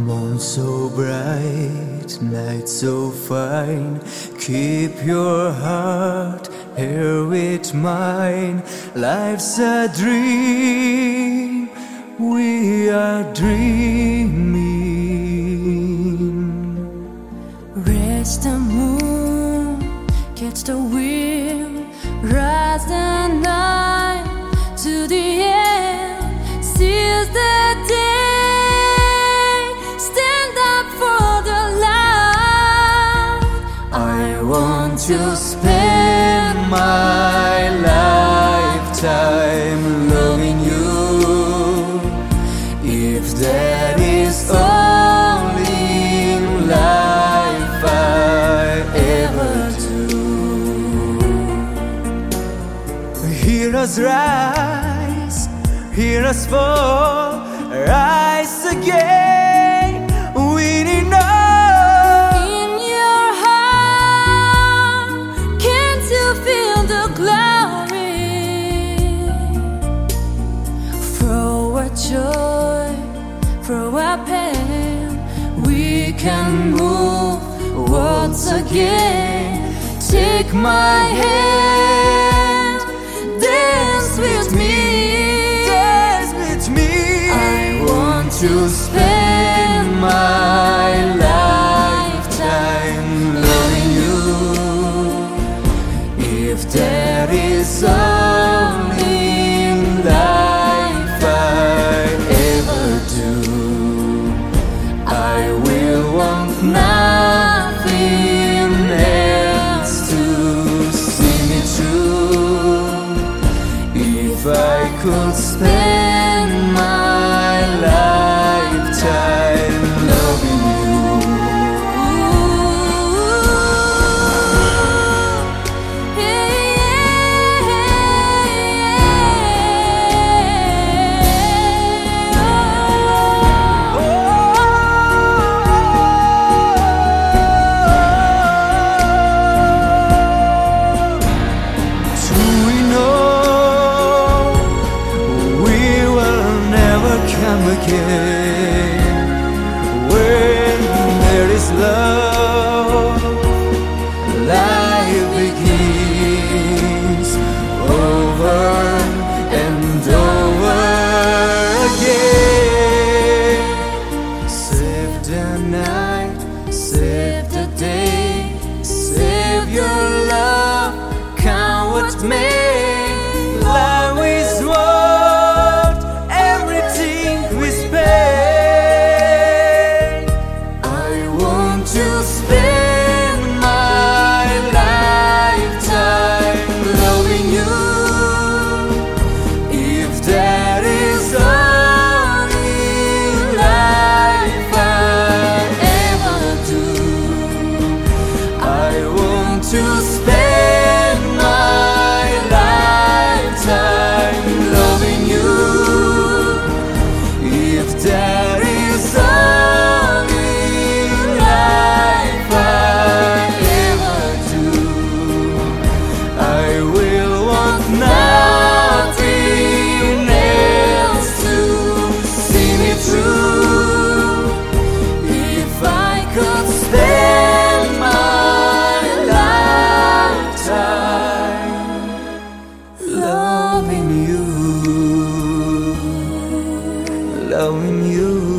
Moon so bright, night so fine. Keep your heart here with mine. Life's a dream, we are dreaming. Rest the moon, catch the wind, rise the night to the end, seize the day, stand up for the light. I want to spend my lifetime loving you. If that is only life I ever do. Hear us rise, hear us fall, rise again, winning all. In your heart, can't you feel the glory? Through our joy, through our pain, we can move once again. Take my hand, dance with me, Dance with me. I want to spend my lifetime loving you. If there is only life I ever do, I will want nothing else to see me through. If I could spend my lifetime loving you. Do we know we will never come again? When there is love, life begins over and over again. Save the night, save the day, save your love, count what may. Love is worth everything we spend. I want to spend my lifetime loving you. If that is only life I ever do, I want to spend my lifetime loving you. If that is only life I ever do, I will want nothing else to see me through. If I could spend my lifetime loving you, loving you.